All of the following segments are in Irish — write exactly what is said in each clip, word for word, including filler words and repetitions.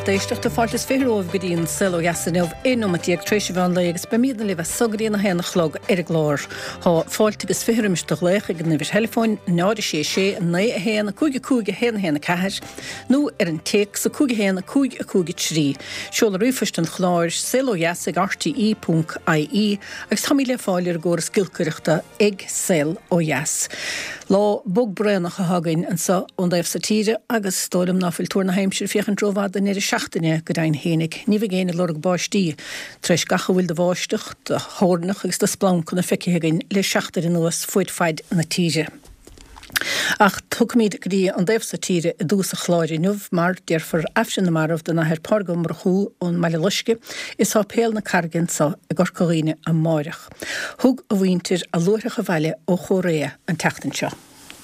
Déisteach de fáiltas féróh go dtíon sil ó jasanmh inúmatíag tréisi bhean legus be míad le bheith sogríonna héna chlog ar a glór. Tá fáiltagus férimiste lécha gan bhís telefóin náidir sé sé na a héana cúige cúige héna héna ceair, nó ar an téic sa cúige héna cúige a cúige trí. Seola rúfast an chláir sil ó jasag r t e dot i e agus tá le fáilir ggóir scilcuireachta ag sil ó jas. Lá bog brenach a hagain an sa ón daobh sa tíre agus stólam náfuil túr na heimsir fiochan dróhad in ir seachtaine go dain hénig. Ní bhí géine lorg báistí treis gacha bhfuil de bháisteach, de hórnach agus de splán chuna feiceagain le seachtar in nuas fuid feid na tíre. Ach thugmíd grí an daobh sa tíre a dús a chláir inmh mar déir for afsin na marmh den nathir pargam mar chuú ón meile luisce is á péal na cargan sa a gorcoíine an máireach. Thug a bhaintir a luaircha bhaile ó chóréa an teachtain seo.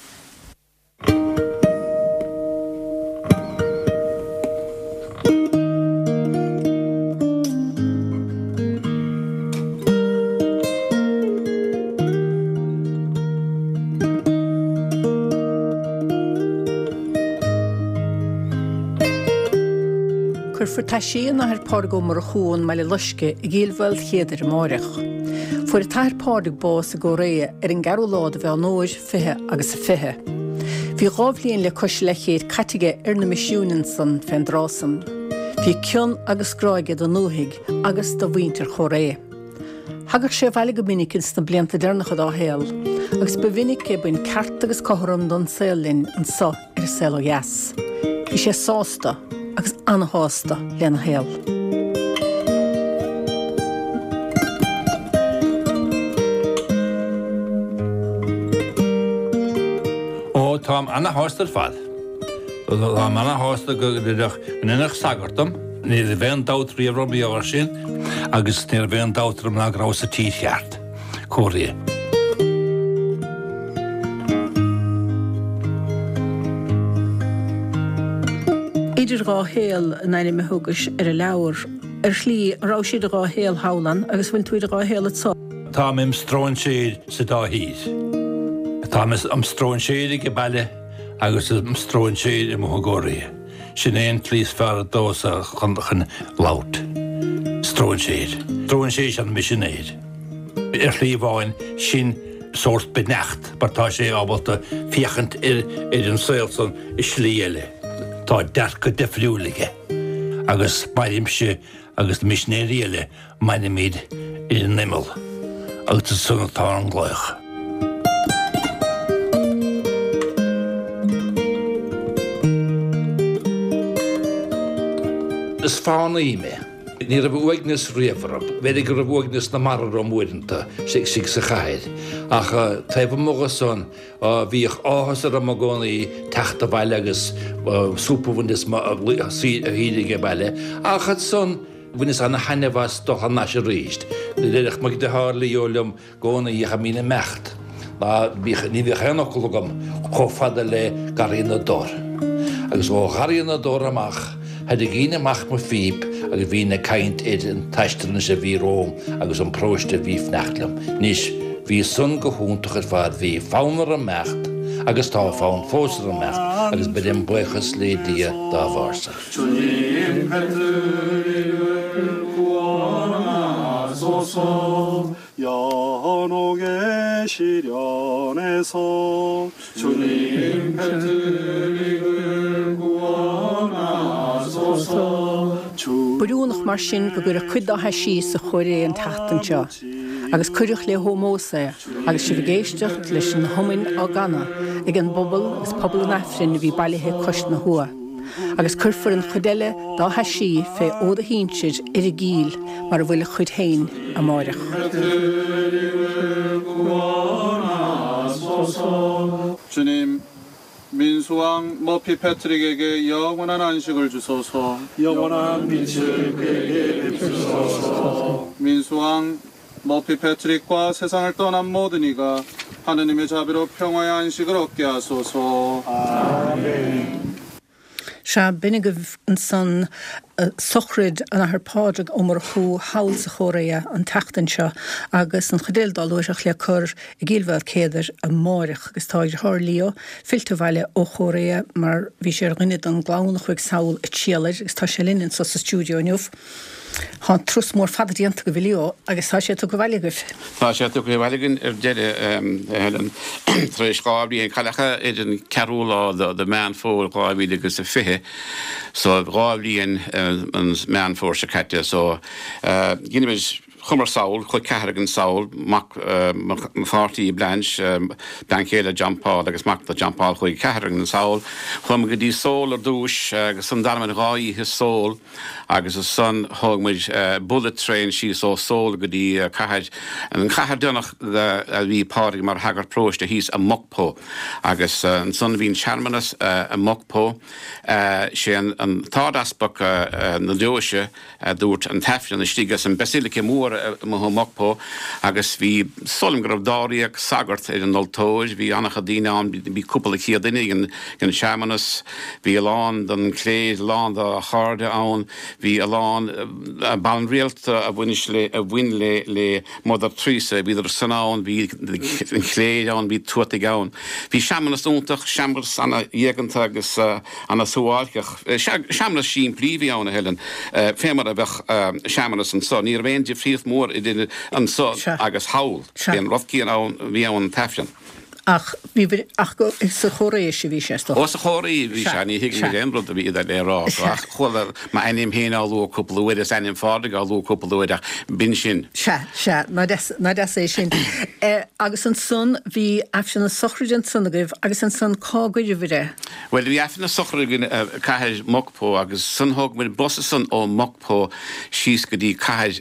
Chur taisií na thir páirgó mar chuún meile luisce i gcéalbhfuil chéidir máireach. Fuair a tair páirg bás a go réa ar an garú lád a bheith nóir fithe agus a fithe. Bhí gábhlíonn le cos le chéad catige ar na misiúnan san féin drásam. Bhí cion agus gráige do nóthaig agus do bhaintear chóréa. Thagad sé bhaile go minic na blianta dearnacha dá héal, agus be minic é buin ceart agus cothram don saolinn an sa ar sil ó jas. Bhí sé sásta agus anhásta lena héal. Ó, tám anna hástar fad. Tám anna hástar go ddech gnenach sagartam, ní a bhean dátar í robbí áir sin, agus ní a bhean dátar am nagrá sa tí cheart. Córí. Idir rá héal naine me thugus ar a leabhar ar slí rá siad a rá héal hálan agus bhain túid a rá héal atá. Tá im stróin séad sa dá híd. Tá am stróin séad go baile agus am stróin séad i mthgóirí. Sin éon tlís fear dós a chun lát. Stróin séad. Stróin séad an misisinéad. Ar slí bháin sin sort benecht, bar tá sé ábalta fiachant ar an saolsan i slíile. Tá deart go defriúlige, agus maiimse agus misnéíile maine míad i an nimel, agus sunna tá an gláich. Is fána ime, ní a bhhaignas riamhrab, veidir gur a bhhaignas na marar ó muidanta, sig sig sa chaid. Ach taobh moga son, bhíoh áhasar am agónaí teachta bhaile agus súpahhainnis a hídige baile. Ach at son, bhuinas anna hanehas doch an nas a ríist. Déireach mag de hálaí ólam góna í chamína mecht. Ní bhíoh henachulagam chofada le garína dor. Agus ó garína dor amach, had ik geen macht me fiep, agus wie ne kaint id en taisteren se wie room, agus een prooste wie fnachtlem. Nis wie sun gehoontig het vaart wie faunere macht, agus ta faun fosere macht, agus bij den boeges leed die daar was. 야노게 시련에서 주님 뱉으리를 구원하소서. Brúnach mar sin go gur a chud á heisí sa choiré an tatan seo, agus cuireach le hómósa, agus si bhgéisteach leis an thumainn á Ghana, ag an bobal agus pobal an Afrin bhí bailithe coist na hua. Agus curfar an chudeile dá heisí fé óda híntir ar a gíl mar bhfuil a chud hain a máireach. 주님, 민수왕 머피 패트릭에게 영원한 안식을 주소서. 영원한 빛을 그에게 베푸소서. 민수왕 머피 패트릭과 세상을 떠난 모든 이가 하느님의 자비로 평화의 안식을 얻게 하소서. 아멘. Se binnig an san sochrid an haar pádraig omar chu hawl sa chóréa an teachtain seo agus an chadéildal luiseach le chur i gílhil céidir a máirich agus táidir thir lío filta bhaile ó chóréa mar bhí sé rinne an glánach chuig saoil a tíalir agus tá sé linn sa sa stúdio niuh. Tá trus mór fadadíanta go bhío agus tá sé tu go bhailigh. Tá sé tu go bhailigh ar deide Helen tréis gábí an chalacha idir an ceúlá de mean fóil gábhí agus a fihe so gábhí an mean fór se caite so ginimiid chumar saoil, chuid ceithre an saoil, mac fátaí blanch, blancéile Jean-Paul agus mac Jean-Paul chuid ceithre an saoil, chum go dtí sóil ar dúis agus san darman ráí his sóil agus a son thugmuid bullet train sí ó sóil go dtí caitheid an caitheir donach a bhí pádraigh mar hagar próiste hís a mocpó agus an son bhín Charmanas a mocpó sé an tádaspach na dúise dúirt an teflin na stígas an basilica mór mo mocpó agus bhí solim go dáíag sagart ar an oltóid bhí annach a dtíine an bhí cúpla cí duine gan Charmanas bhí lán don cléad lán a cháde ann bhí a lán ban réalta a bhuiine le a bhuiin le le modar trísa bhí ar sanán bhí an cléad an bhí tuaigh ann bhí Charmanas úntaach Chambers anna dhéaganta agus anna súáilceach Charmanas sin plíhí anna Helen fémar a bheith Charmanas an son níor bhéin de fríomh mór i dine an so agus hawl an rothcí an bhí an teflin. Ach, bhí ach go sa chóréis sé bhí sé sto. Ó sa chóraí bhí sé ní hiigh mé an rud a bhí idir le rá. Ach chuil má anim héana á lú cúpla uair is anim fádaigh á lú cúpla uair ach bin sin. Se, se, ná de é sin. Agus an son bhí afsin na sochraid an son agah agus an son cágaidir bhire. Well, bhí afin na sochraid caitheid mocpó agus son thug mu bosa son ó mocpó síos go dtí caitheid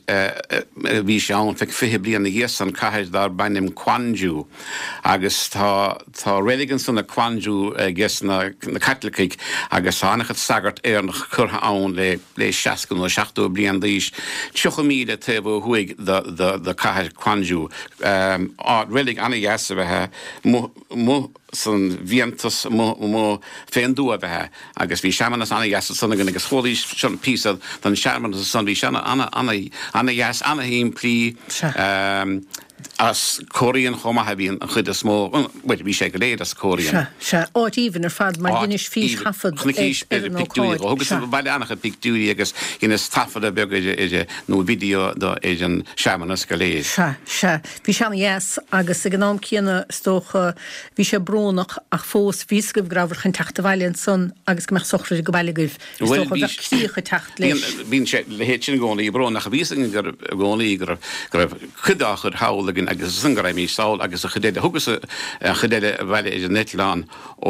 bhí sé ann feic fiche bliain na ghéas an caitheid dar bainim Quanjú agus Tá tá réigen sanna Quanjú ges na Catlaigh agus annachchad sagart ar nach chutha ann le le seacan ó seachtú blian díos tucha míle taobh chuig de caitheid Quanjú á réilig anna gheasa bheitthe mo san vientas mo féinú a bheitthe agus bhí Charmanas anna gheasa sanna gan agus cholí sin písa don Charmanas san bhí sena anna anna gheas anna híon plí as Córaíon chuma ha bhíon an chud a smó bhfuil bhí sé go léad as Córaíon. Se áit íhan ar fad mar dúis fís chafad agus bailile annach a pictúí agus inas tafad a beg idir nó video idir an Charmanas go léad. Se, se. Bhí seanna yes agus i gnám cíanna stócha bhí sé brónach ach fós vís go grabhar chun teachta bhaile an son agus go meach sochraid go bailile goibh. Stócha bheith clíocha teacht leis. Bhín sé le héit sin gcónaí brónach a bhísan gur gcónaí gur chudáchar hawl agin agus sangar mí saoil agus a chudéile thugus a chudéile bhile idir Netláán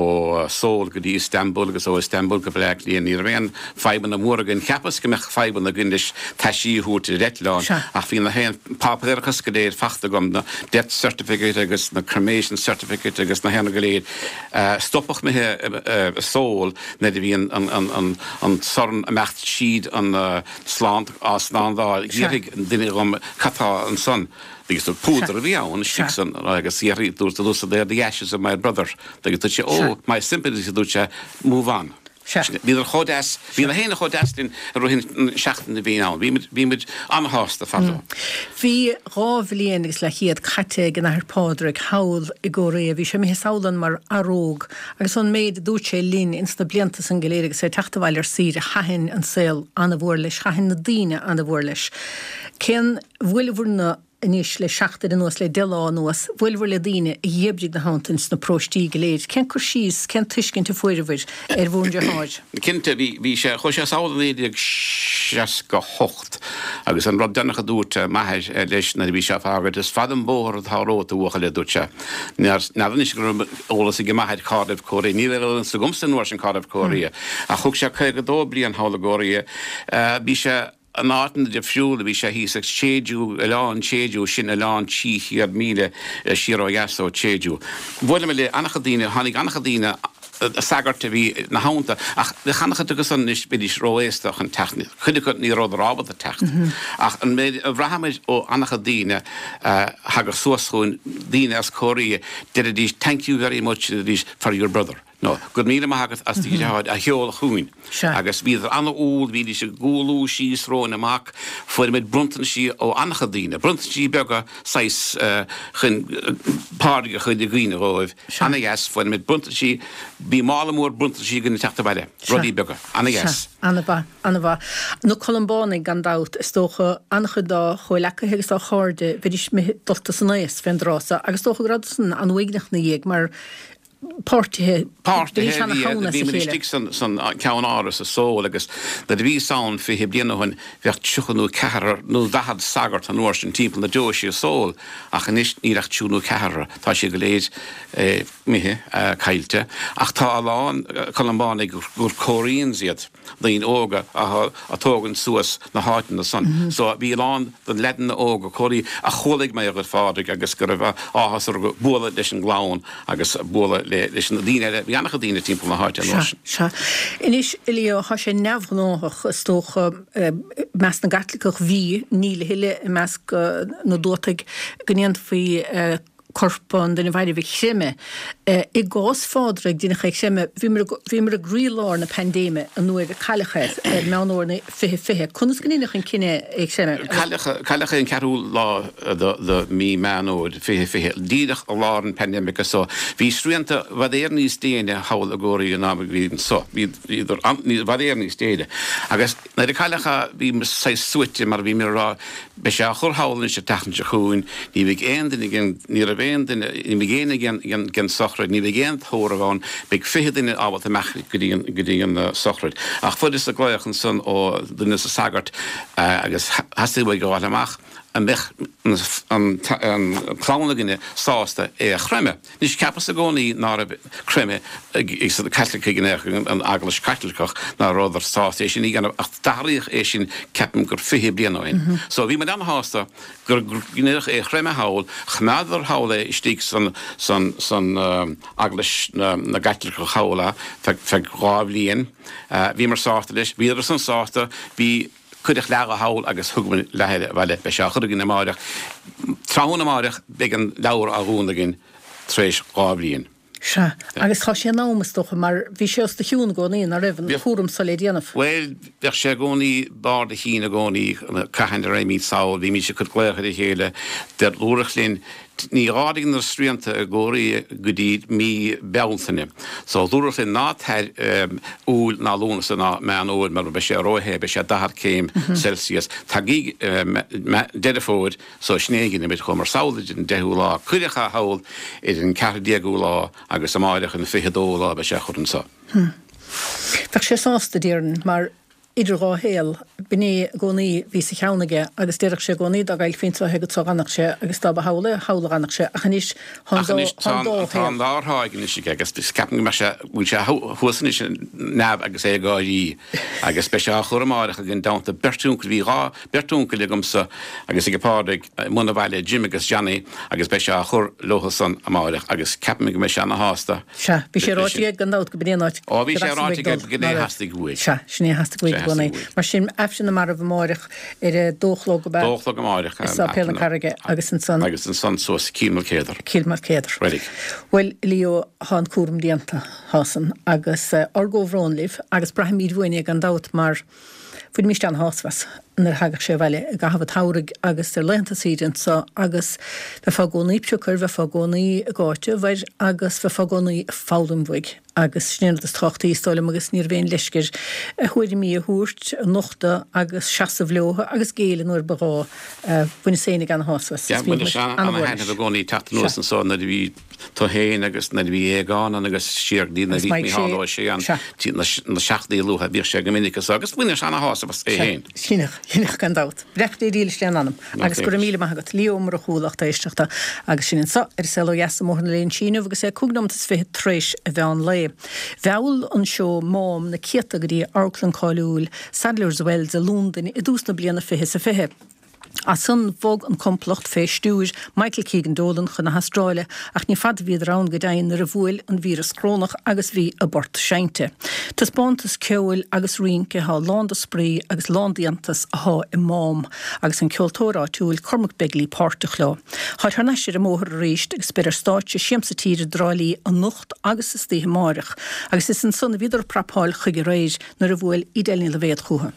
ó sóil go dtí Istanbul agus ó Istanbul go bhleach líon ní réon feban na mór agin cheapas go meach feban na gindis taisíút i Netláán ach bhíon na héan pápéirchas go déad fachta gom na death certificate agus na cremation certificate agus na héanna go léad stoppach mithe sóil na d bhíon an sorn a mecht siad an sláán á sláándáil ghiirigh duine gom catá an son. Because the púdar a bhí ann Sixon agus dúirt a dúsa there the ashes of my brother. Agus tu sé ó my sympathies dúte move on. Bhí ar chodáis bhí na héna chodáislinn a roihin seachtain na bhí ann. Bhí muid anhásta fató. Bhí rábhlíon agus le chiad chaite gan ar pádraigh hawl i ggóra bhí sé mé saolan mar aróg agus an méid dúirt sé lín insta blianta san goléir agus sé teachta bhil ar sír a chahin an saoil anna bhór leis chahin na daoine anna bhór leis. Cén bhfuil bhúrna inis le seachtar an nuas le deá nuas bhfuil le daine i dhéibrig na hantins na próistí go léir. Cén chu síos cén tuiscin tú fuidirhid ar bhún de háid. Cinnte bhí sé chu sé sálan éidir seas go hocht agus an rud denach a dúirt maithid leis na bhí se fágad is fad an bór atáróta bhuacha le dúirte. Nearan is gur ólas i go maithid Cardiff Córaí, ní an sa gumstan nuair an Cardiff Córaí a chug sé chuir go dó bliain hála Córaí bhí sé an átan de fiúla bhí sé híos chéadú eán chéadú sin eán tí chiad míle siar ó gasó chéadú. Bhfuil me le annach daine tháinig annach daine a sagarta bhí na hánta ach le chanacha agus an is bidís róéisteach an technic. Chuide go ní rád rábad a techt. Ach an méid a bhrahamid ó annacha daine hagur suasún daine as Córaí did a dís thank you very much for your brother. No, go míle mágad as tí háid a heol chuún. agus bíidir anna úl hí se gúlú sí rón amach fuir mid bruntan sí ó ancha dína. Bruntan sí bega seis chun páige chuid de gine roih. Anna gas fuir mid bruntan sí bí mála mór bruntan sí gine teachta baile. Rodí bega. Anna gas. Anna ba, Anna ba. No Columbánig gan dát is tócha ancha dá chuil lecha hegus á cháde bheidir mi dolta san éis fan drása agus tócha gradsan an uignach na dhéag mar Partithe Partithe bhí mar stig san ceann áras a só agus de bhí saon fi blianana bheith tuchanú cehar nó bhehad sagart an uair an timp na dóisi a sól ach níos níreacht túnú cehar tá sé go léad mithe caiilte ach tá aláin Columbánig gur choíonn siad daon óga atógann suas na háitin na san. So bhí lán den ledan na óga choirí a cholaigh mé go fádig agus gur bh áhas ar go bula leis an glán agus bula leis na dtíine bhí annach dtíine timp na háite an Se. Inis Ilio há sé neamhnóach is tócha meas na gatlaach bhí níle hiile meas na dótaigh gníon faoi corpon den bhaide bhí siime. I gás fádraigh dina chaig siime bhí mar a gríláir na pandéime an nuair a caiilechaid meanúir na fihe fihe. Cunas gníach an cinenne ag siime? Caiilecha an cearú lá de mí meanúir fihe fihe. Díadach a lá an pandémica so. Bhí sríanta bhadéir níos déine hail a góirí an námh bhín so. Bhíidir bhadéir níos déide. Agus na de caiilecha bhí mar sé suite mar bhí mar rá be sé a chur hálann sé techan se chuún, ní bhíh éan ní a bhéan ní bhí géana gan sochraid, ní bhí géan thóra bháin beag fiche duine ábhalt a meach go dtíon sochraid. Ach fud is a gláoch an son ó duine sa sagart agus hasí bhid go bháil amach an bheith an chlánlaginine sásta é a chreime. Nís cepas a gcónaí ná a chreime ag sa Catholic an aglas Catholic ná ráidir sásta é sin í gan ach daríoch é sin ceapim gur fihe blianaáin. So bhí mar an hásta gur gnéach é chreime hail, chnáidir hála istí san aglas na Catholic hála fe grábhlíon. Bhí mar sásta leis, bhíidir san sásta, bhí chuideach le a hail agus thugman leheile bhile be se chudagin amáireach. Trán amáireach beag an leabhar a gúnagin tréis ghábhlíon. Se, agus tá sé námastócha mar bhí sé os de hiún gcónaí a raibhann fúram sa le déanamh. Well, bheith sé gcónaí bar de hína gcónaí caihan a réimí saoil, bhí mí se chud gléachad i chéile de lúrachlín ní rádigin na sríanta a góirí go dtí mí beantainine. So dúras in nátheir úl ná lúnas ná mean óid mar be sé róthe be sé dahar céim Celsius. Tá gí dead fóid so snéigin mit chumar saoilid in deú lá. Cuidecha hail is an cehardíagú lá agus amáideach an fihedó lá be sé chud an sa. Fech sé sásta díarn mar idir gá héal bini gcónaí bhí sa cheannaige agus déireach sé gcónaí a gail féinsa heagad sa gannach sé agus tá hála hála gannach sé a chaníis tá láthhaigin is agus scapan me se bhúil se thusan is neb agus é gáí agus be se churamáireach a gin dáanta bertúncail bhí rá bertúncail gomsa agus i gopádaigh muna bhile Jim agus Johnny agus be se chur lochasan amáireach agus ceapim me se na hásta. Se, bhí sé ráití ag gandát go bnéáid. Ó bhí sé ráití go gné hasasta gúid. Se, sné hasasta gúid. Mar sin efsin na mar a bhmáireach ar a dóchló go bheith. Dóchló go máireach. Is á pélan carige agus an son. Agus an son suas cílmar céadar. Cílmar céadar. Ready. Well, Leo há cuaram dianta hásan agus orgóhrónlíh agus brahim míad bhuaine an dát mar fuid míiste an háswas nar hagach sé bhile a gahab táraigh agus ar lenta sídin so agus bheith fá gcónaí pseúcar bheith fá gcónaí gáite bhaid agus bheith fá gcónaí fálamhuiig agus snéad is táchtaí stáilm agus níor bhéin leisceir a chuidir mí a thuairt nochta agus seasa bhleotha agus géalainn nuair bará buna séna gan háswas. Ja, buna se an heine a gcónaí tatanús an sá na bhí tá héin agus na bhí éáin agus siar dí na bhí mí háá sé an na seachtaí luútha bhí sé go minicas agus buna se na háswas é héin. Sinach, sinach gan dát. Brecht é dílis lean anam. Agus gur míle magat líomar a chúlaachta isteachta agus sin sa ar selo yes mórna léon sínu agus é cúgnamtas fé tréis a bhean le. Bheall an seo mám na ciata go dtí Arklan cáúil Sadler's Wells a Lúndain i dús na bliana fihe sa fihe. A sun bhog an complocht fé stúir Michael Keegan Dolan chun na Austrráile ach ní fad bhíad rán go dain ar a bhfuil an vírus crónach agus bhí a bort seinte. Tás bontas ceil agus rionke há lánda sprí agus lándaíantas a há i mám agus an ceoltóra túil Cormac Begley Pártachlá. Tá thar neisir a móthar a ríist agus beidir stáitse siamsa tíre drálí an nucht agus is títhe máireach agus is an sunna viidir prapáil chuige réis nar a bhfuil idelní le bhéad chuha.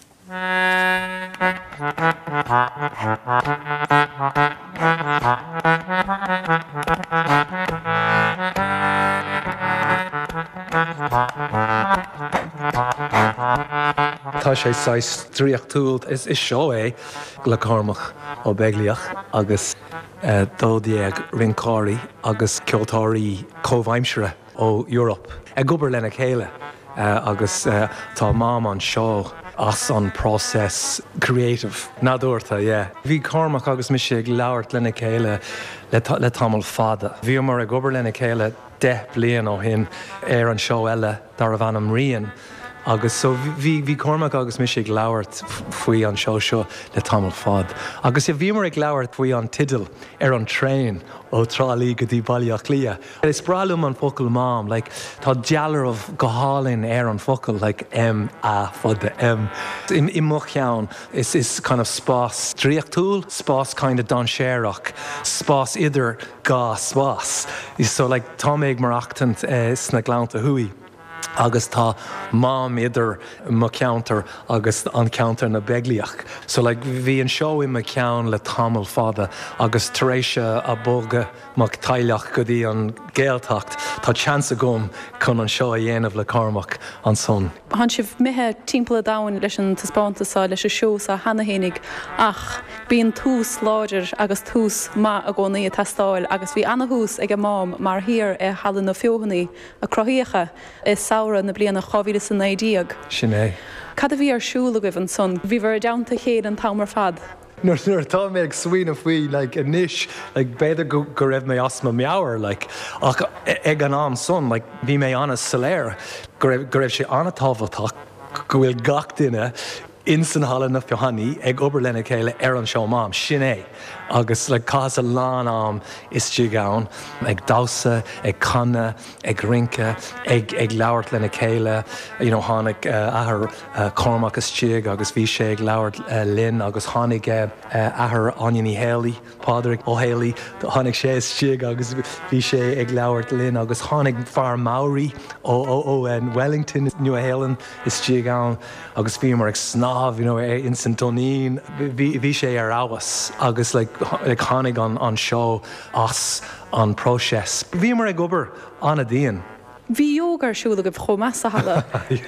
Tá sé sais tríochtúilt is is seo é le Cormac ó Begliach agus uh, dódiag rincáirí agus ceoltóirí comhaimsere ó Europe. E gobar lena chéile uh, agus uh, tá mám an seo as an process creative. Nádúirta, yeah. Bhí Cormac agus mis sé leabhart lena chéile le, le tamil fada. Bhí mar a gobar lena chéile de blian ó hin ar an seo eile dar a bhanam rian. Agus so bhí bhí Cormac agus mis sé leabhart faoi an seo seo le tamil fad. Agus bhí mar ag leabhart faoi an tidal ar an trein ó trálí go dtí bailíoch lia. Is bralum an focail mám, like, tá dealar of go hálinn ar an focail, like M a fud the M. In in Mucheann is is kind of spás tríochtúil, spás kind of don séireach, spás idir gá spás. So like tá méid mar achtant uh, sna glánta hui. Agus tá mám idir mo counter agus an counter na Begliach. So like bhí an seo i mo ceann le tamil fada agus taréise a bóga mo taileach go dtí an géaltacht. Tá chance a gom chun an seo a dhéanamh le Cormac an son. Han sibh mithe timppla dain leis an taspántasá leis a seo sa hanahénig ach bíon tús láidir agus tús má a gcónaí a testáil agus bhí anna hús ag a mám mar hir e hallan na fiúhannaí a crothíocha is saora na bliana chohíle san éideag. Sin é. Cad a bhí ar siúla goibh an son, bhí bhar deanta chéad an tamar fad. Nuair nuair tá mé ag swin a faoi like a níis like beidir go go raibh mé asma meabhair like ach ag an am son like bhí mé anna soléir go raibh go raibh sé anna tábhachtach go bhfuil gach duine in san hallan na fiúhannaí ag obair lena chéile ar an seo mám sin é. Agus le cás a lán am is tí gán ag dása, ag canna, ag rinca, ag, ag leabhart lena chéile, you know, tháinig uh, ahar uh, Cormac is tíag agus bhí sé ag leabhart uh, linn agus tháinig uh, ahar Anion Haley, Pádraig ó Haley, tháinig sé is tíag agus bhí sé ag leabhart linn agus tháinig fear Maori ó ó ó uh, Wellington, Nua-Shéalainn is tí gán agus bhí mar ag snáb, you know, in Saint Donín, bhí sé ar áwas agus like ag tháinig an, an seo as an próses. Bhí mar ag obair anna daon. Bhí yoga ar siúla goibh chomasa hala.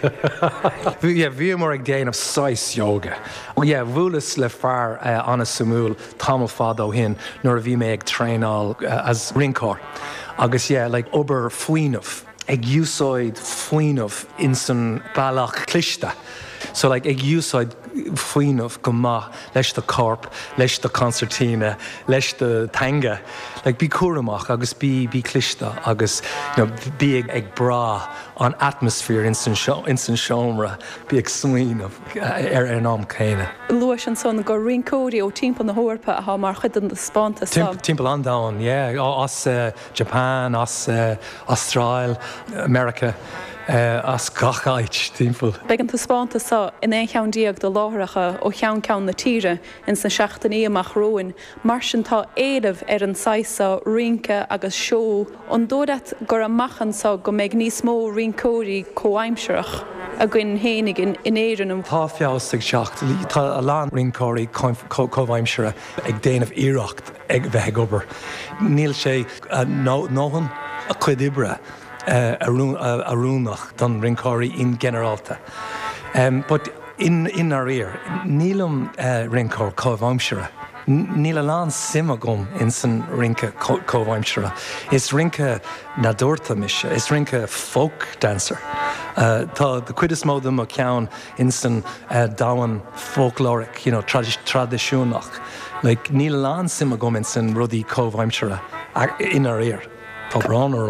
Bhí mar ag déanamh sais yoga. Yeah, bhualas le fear uh, anna samúil tamil fad ó hin nuair a bhí mé ag tréáil uh, as rincóir. Agus yeah, like obair faoinmh ag úsáid faoinmh in san bailach cliste. So like ag úsáid faoinmh go maith leis do corp, leis do concertina, leis do tanga. Like bí cuaramach agus bí bí cliste agus you know, bí ag, ag bra an atmosphere in san seomra, bí ag smaoinmh ar an am chéine. Luas an son go rincóirí ó timppla na hórpa a há mar chud an spántas. Timp, timppla an dáin, yeah, as uh, Japan, as uh, Austrail, America. Uh, as gachait timppla. Began tá spántasá in é cheanndíag do láthracha ó cheann ceann na tíre in san seachtaí amach roin, mar sin tá éadamh ar an saisa rinca agus seo an dódat gur a machchansá go méid níos mó rincóirí comhaimseach a gin hénig in, in éireann. Tá feabhas seacht, tá a lán rincóirí comhaimsere ag déanamh iireacht ag bheith obair. Níl sé uh, nóhan a chuid ibre. Uh, arúnach don rincóirí in generalta. Um, but in, in our ear, nílam uh, rincóir comhaimsere. Níl a lán sima gom in san rinca comhaimsere. Is rinca na dúirta mise, is rinca folk dancer. Uh, tá the cuid is móda mo ceann in san uh, dáhan folkloric, you know, tradi- tradiisiúnach. Like, níl a lán sima gom in san rudí comhaimsere in our ear. Tá brán orm.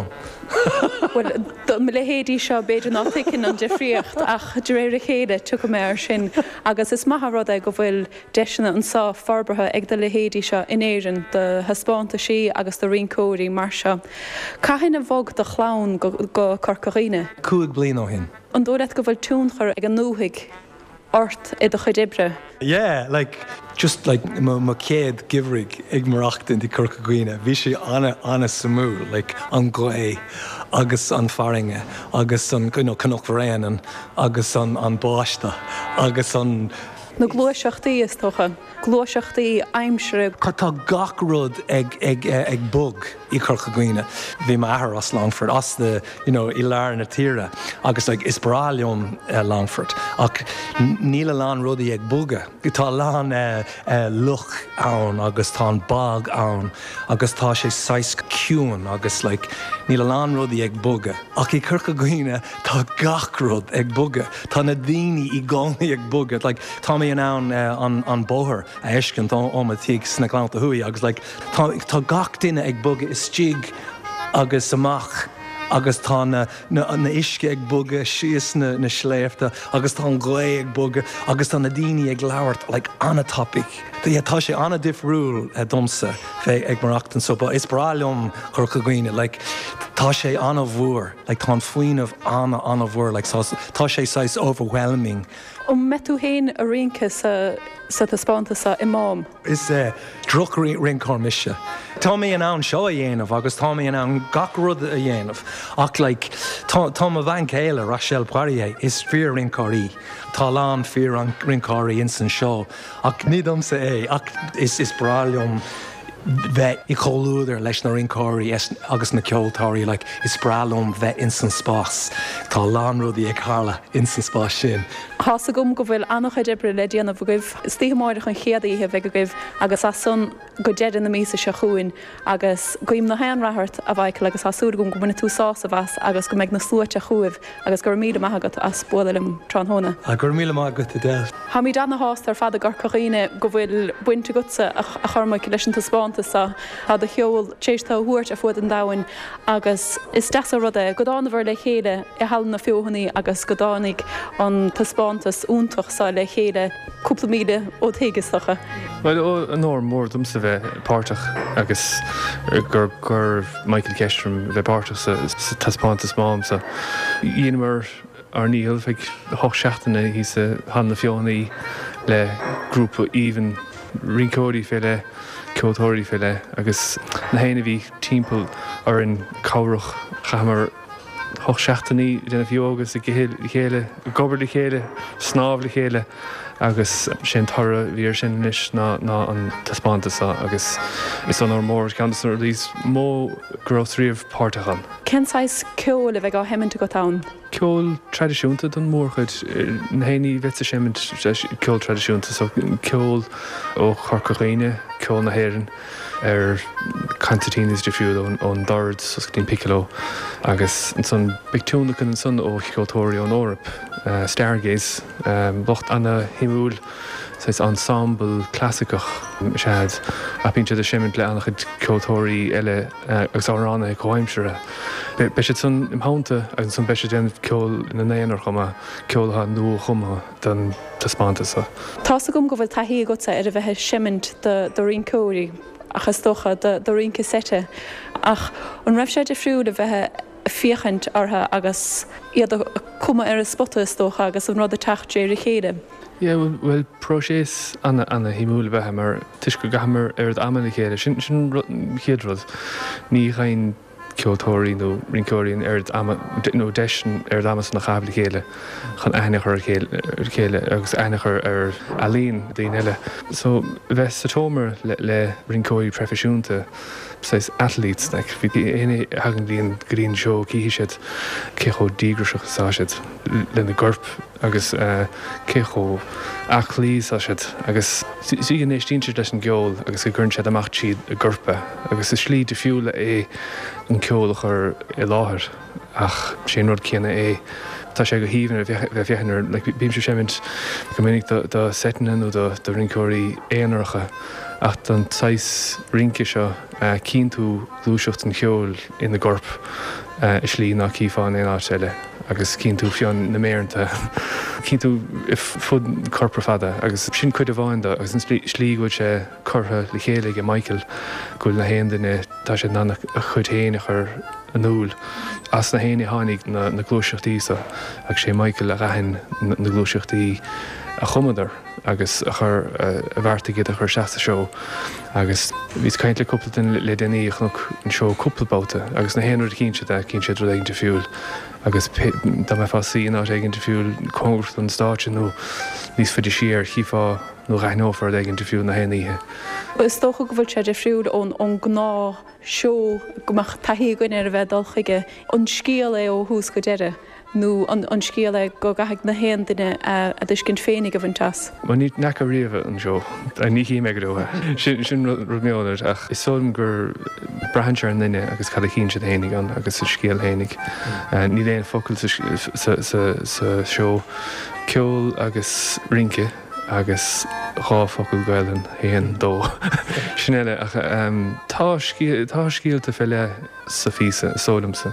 Well, me le héadí seo beidir ná ticin an defriocht ach de réir a chéide tu go méir sin agus is maithrad go bhfuil deisina an sá farbrathe ag de le héadí seo in éireann de haspáanta sí agus do rincóirí mar seo. Caithna bhog de chlán go corcaíine. Cúig blian ó hin. An dóiread go bhfuil túnchar ag an núthaigh ort i do chuidibre. Yeah, like just like ma ma céad gibrig ag marachta in die corcaíine. Bhí sé anna anna samú, like an glé agus an faringe, agus an you know, canach agus an an báiste, agus an Na glóiseachtaí is tucha. Glóiseachtaí aimsere. Tá gach rud ag ag ag bug í corcaíine. Bhí maithar as Longford as the you know i lear na tíre agus like is bralium uh, Longford ach níl lán rudaí ag buga. Tá lán uh, uh, luch ann agus tá bag ann agus tá sé seis ciún agus like níl lán rudaí ag buga. Ach í corcaíine tá gach rud ag buga. Tá na daoine i gánaí ag buga. Like tá mé an ann uh, an an bóthir a eiscint ó tíigh sna gláanta thuí agus like tá tá gach duine ag buga is stig agus amach agus tá na, na, na isce ag buga síos na, na sléifte agus tá an glé ag buga agus tá na daoine ag leabhart like anna topic. Tá tá sé anna difriúil a domsa fé ag marachtan so ba is bralium corcaíine like tá sé anna bhuair like tá faoinmh anna anna bhuair like tá sé sais overwhelming. O metú héin a rinca sa sa taspáanta sa imám. Is uh, druch rincóir mise. Tá mé an ann seo a dhéanamh agus tá mé an ann gach rud a dhéanamh ach like tá a bhain céile Rachel Poirier is fear rincóirí. Tá lán fear an rincóirí in san seo ach ní domsa é ach is is bralium bheith i choúidir leis na rincóirí agus na ceoltóirí like is bralum bheith in san spás. Tá lán rudaí ag hála in san spás sin. Thás a gom go bhfuil annach ibre le déanamh goibh stíomáideach an chéadaíthe bheith go goibh agus as son go dead na mísa se chuin agus goim na héanrathart a bhaid agus asú gom go buna túsása bheas agus go meid na slúte chuibh agus gur míle maigat as spódalim tránhóna. A gur míle maigat i déil. Tá mí dána hást ar fad a gorcaíine go bhfuil buinte gosa a chormaid leis an taspáanta sa a de cheol téistá thuairt a fud an dahain agus is deasa ruda go dána bhar le chéile i hallan na fiúhannaí agus go dánig an taspáantas úntaach sa le chéile cúpla míle ó théigeastacha. Well ó an nóir mór dumsa bheith páirteach agus gur gur Michael Kestrom bheith páirteach sa taspáantas mám sa dhéanamar ar níl feig hoch seachtainna hí sa hanna fiúhannaí le grúpa even rincóirí fé le ceoltóirí fé le agus na héana bhí timpeall ar an cabhrach chamar hoch seachtainní denna bhíogus i chéile gobar le chéile snáb le chéile agus sin thora bhíar sin leis ná ná an taspáantas agus is an mór ceantas ar lís mó gróthríomh páirteachan. Cenáis ceol a bheith á heiminte go tán? Ceol tradiisiúnta don mórchuid na héanaí bhete sémint ceol tradiisiúnta so ceol ó chorcaíine ceol na héireann ar cantatínas de fiúil ón dard sos tín piccolo agus an son bictúnach an son ó ceoltóirí ón Órap uh, Stargaze um, locht anna himúil sais ensemble clásicach sead a pínte de sémint le annach ceoltóirí eile uh, agus áránna comhaimsere. Be, be sé son imthánta agus son be sé den ceol na néanar chuma ceoltha nua chuma den taspáantas. Tá a gom go bhfuil taithí gosa ar a bheitthe sémint de rincóirí achas tócha do rinca sete ach an raibh sé de friúil a bheitthe fiochant ortha agus iad cuma ar a spotta is tócha agus an rud a tacht déir a chéile. Yeah, well, well próséis anna anna himúla bheithe mar tuis go gahamar ar d amana chéile sin sin chéadrod ní chain ceoltóirí nó rincóirín ar nó deisian ar damas na chabla chéile chun ainechar chéile agus ainechar ar alín daon eile. So bheith sa tómar le, le rincóirí profisiúnta sais athletes like bhí éine hagan líon grín seo cíhí siad cécho dígraiseach sa siad le na gorp agus uh, cécho achlí sa siad agus sí gan éistíonn leis an geol agus go gurn siad amach siad a gorpa agus is slí de fiúla é an ceolach ar i láthair ach sé rud céanna é tá sé go híhann bheith fechannar le bíim se sémint go minic do setanan ó do rincóirí éonarcha ach don sais rince seo cín tú glúiseocht an cheol ina gorp is slí nach cíáin é á seile agus cín tú fion na méanta cín tú fud corpra fada agus sin chuid a bháinda agus an slí go sé chutha le chéala go Michael go na héan duine tá sé ná a chud héine chur an núl as na héine hánig na glúiseachtaí sa agus sé Michael a rahin na glúiseachtaí a chumadar agus a chur a bharrtaigid a chur seasta seo agus vís caiint le cúpla le déanaí ach an seo cúplabáta agus na héanúir cínse de cín sé dro éigen fiúil agus dá me fá sí ná éigen fiúil cóirt an státe nó níos feidir siar chiá nó rainófar éigen fiúil na héanaíthe. Is tócha go bhfuil sé de friúil ón ón gná seo gomach taí goin ar a bheith dulchaige an scéal é ó hús go deire. nó an scéala go gatheag na héan duine a dtís cin féinnig a bhaintas. Má ní necha riamh an seo a ní hí me go sin sin ruméir ach is sóm gur brahansear an duine agus cad cín se hénig an agus sa scéal hénig. Ní léon focail sa seo ceol agus rince agus rá focail gailen héan dó. Sin eile tá scíalta fé le sa físa sólamsa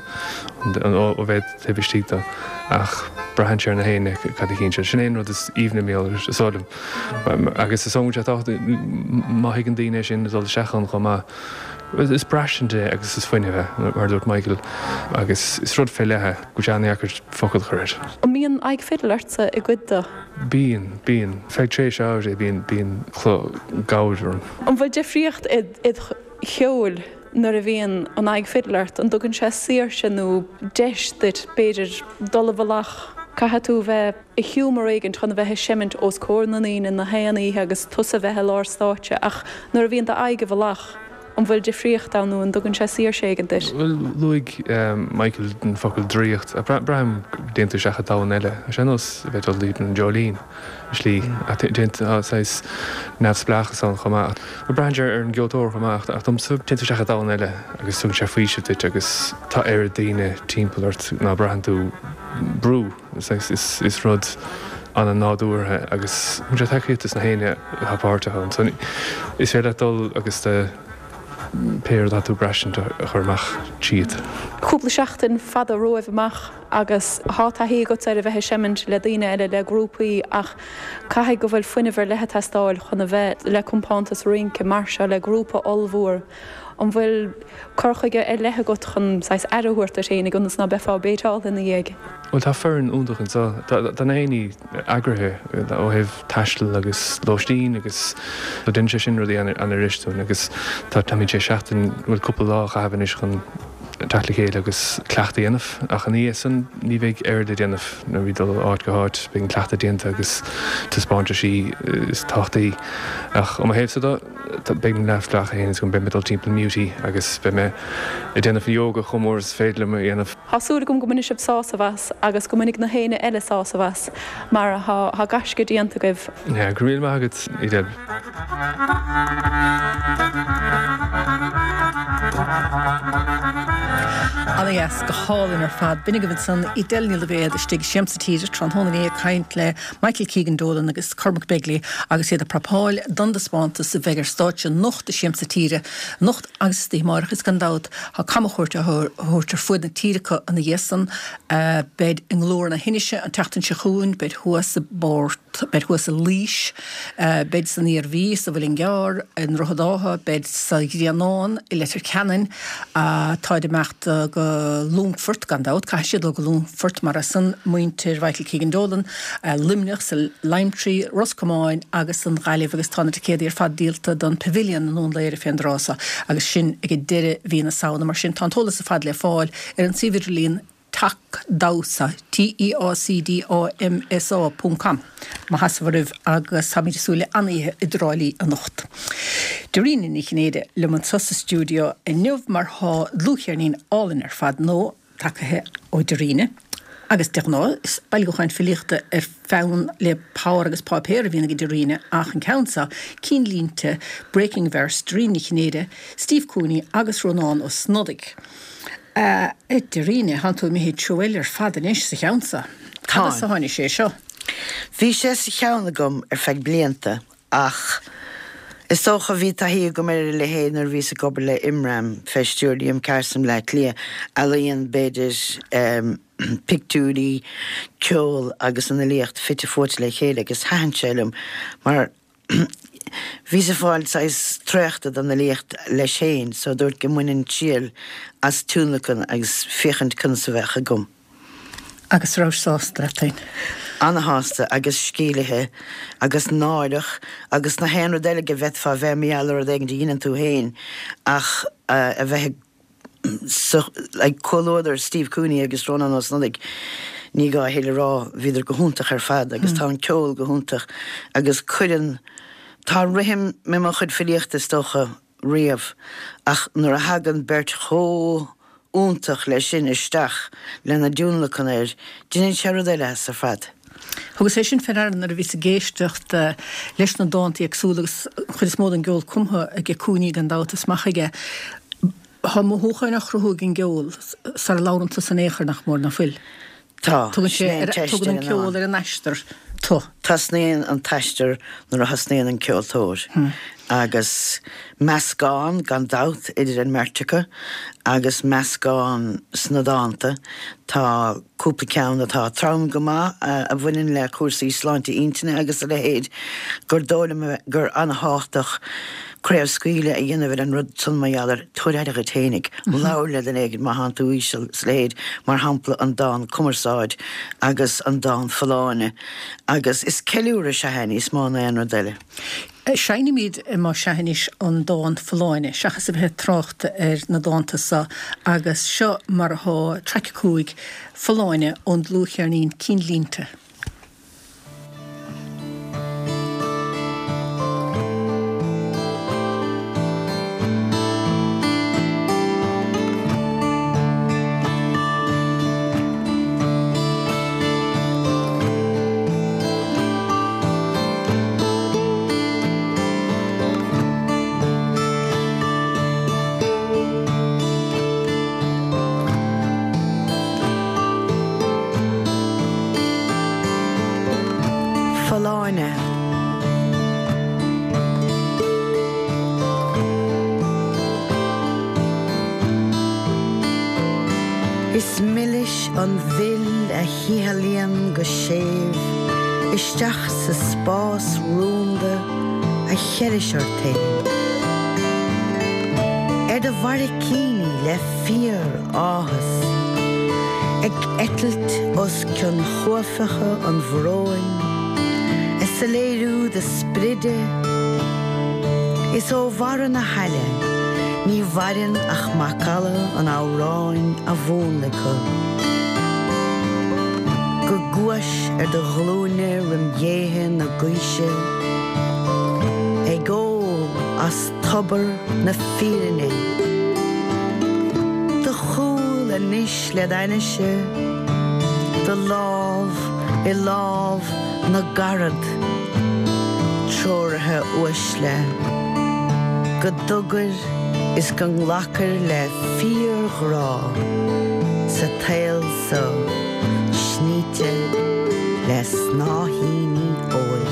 ó bheith tebistíta ach brahansear na héine cad cín se sin éon rud is íomna méall sólam. Agus is sómte táta má higann daine sin dul sechan go má is brasinte agus is foiine bheith mar dúirt Michael agus is rud fé lethe go teannaíachar focail chuir. Ó míon ag fidirlarta i gcuidta? Bíon, bíon. Feag trééis áir é bíon bíon gáidir. An bhfuil defriocht iad cheol nuair a bhíon an ag fidirlart an dogann sé sír sin nó deistit beidir dul bhlach. Caithe tú bheith i hiúmar éigen chuna bheitthe semint os córnaí in na héanaí agus tusa bheitthe lár státe ach nuair a bhíon de aige bhlach. An bhfuil defriocht an nó an dogann sé sír ségantais. Bhfuil luigh Michael den focail dríocht a braim déanta secha dáin eile a sé nos bheith dul líb an Jolín slí a déanta áis nefsplachas an chomá. Ba braidir ar an geotóir chomácht ach dom sub déanta secha dáin eile agus sum sé faoisetit agus tá ar daine timppelart ná brahanú brú is rud an an náúirthe agus mu sé teichétas na héine hapáirrtathe. So is fé dul agus de péir dat tú bresin churmach tíad. Cúpla seachtain fada roimh amach agus háthaí go ar a bheitthe semint le daine eile le grúpaí ach caithe go bhfuil fuinehar lethe testáil chuna bheith le compántas rince mar se le grúpa olmhór. An bhfuil corchaige ar lethe go chun sais airhuiirta séna gunas ná beá bétáil ina dhéag. Well tá fearn úndachan sa den éí agrathe ó heh teistal agus lóistín agus do duine sé sin ruí an riistún agus tá tamid sé seachtain bhfuil cúpla lá chahaban is chun teachla chéad agus cleachta déanamh a chaní san ní bhéh air de déanamh na bhí dul áit go háit bhín cleachta déanta agus tuspáinte sí is táchtaí ach ó héh sa be leflach héanaine gon be medal timppla mutí agus be me i déanamh yoga chumór féile mar dhéanamh. Thásúla gom go minic sib sása bheas agus go minic na héine eile sása bheas mar há gasca díanta goibh. Ne goríil me agad i deb. Alas go hálinn ar fad binnig go bhid san i delní le bhéad istigh siamsatíidir tron hónaí caint le Michael Keegan Dolan agus Cormac Begley agus iad a propáil dondaspáanta sa bhegar státe nocht a siamsatíre nocht agus tí marchas gan dád ha camachúirte thuirtar fuid na tírecha an na dhéasan bed in glór na hinise an teachtain se chuún bed huas a bort bed huas a líis bed san níar ví sa bhfuil in gear an rochadáha bed sa gríanán i letar canan a táide mecht go lúngfurt gan dád cai siad go lúngfurt mar a san muintir Michael Keegan Dolan limneach sa Limetree Roscomáin agus an gáileh agus tána céad ar fad díalta don pavilion an ón léir féin rása agus sin ag deire hí na saona mar sin tátóla sa fad le fáil ar an sivirlín tacdamsa T E A C D A M S A dot com má hasamharibh agus samíirsúla anaithe i dráilí a nocht. Doríine ní chénéide le man sosa stúdio i neamh mar há lúchearnín álinn ar fad nó takethe ó doríine. Agus deagná is bailgochain filiachta ar fánn le páir agus pápéir a bhína go doríine ach an countsa cín línte Breaking Verse doríine chénéide Steve Cooney agus Ronan ó Snoddig. Uh, et doríine han tú mé troeil ar fad an is sa cheansa. Tá sa hána sé seo. Bhí sé sa cheanna gom ar feag blianta ach is tócha bhí taí go mar le héanaar ví a gobar le imram feistúíam carsam le lia a líon beidir um, pictúí ceol agus an líocht fitte fót le chéile agus háseilm mar hí a fáil sa is trechtta an na líocht le séin so dúirt go muinn síal as túnlachan agus fichant cunsa bheith a gom. Agus rás sásta tain. Anna hásta agus scíalathe agus náideach agus na héanú déile go bheith fá bheith méallar a dhéan díanaan tú héin ach uh, a bheith like, colóidir Steve Cooney agus Ronan os nodig ní gá héile rá viidir go húntaach ar fad agus mm. tá an ceol go húntaach agus chuidan tá rihim mé mar chud filiochtta stocha riamh ach nuair a hagan bert chó úntaach le sin isteach lena dúnlachan ir dín searadh eile sa fad. Thugus é sin ferran ar a bhí a géistecht leis na dátaí agsúlagus chud is mód an geol cumtha a g cúní an dátas machaige. Tá mo hóchain nach chruthú gin geol sar láranta san éair nach mór na fuil. Tá tugann sé tugann an ceol ar an neistar tó. Tá snéan an taistear nuair a hasnéan an ceoltóir. Hmm. Agus meascáin gan dat idir an mertecha agus meascáin snadánta tá cúpla ceann atá tram go má a bhaineann le cuasaí sláinte iontaine agus a le héad gur dóla gur anthátach Creibh scuile a dhéanamh an rud sun maiallar tuaireach a ténig, láir le den éigen má han tú ísel sléad mar hampla an dán cumarsáid agus an dán faláine agus is ceúra se henní is mána an deile. Seine míad má sehanis an dáin faláine, seachas a bheit tráchta ar na dánta agus seo mar há trecúig faláine an lúchearnín cín línta. Is millish an bhil a chihalíon go séh, isteach sa spás rúnda a cheirisir tain. Er de varicíní le fíor áhas, ag etalt os cion chuafacha an bhróin, is a léirú de spride, is ó bhar na haile, ní bharin ach macala an áráin a bhónlacha. Go guas ar de glúne rim dhéhe na gúise, ag ó as tobar na fírinne. De chúl a níis le dainise, de láv i láv na garad, tróirthe uisle. Go dugur is gan lachar le fíor grá, sa tail sa sníte le snáhíní óir.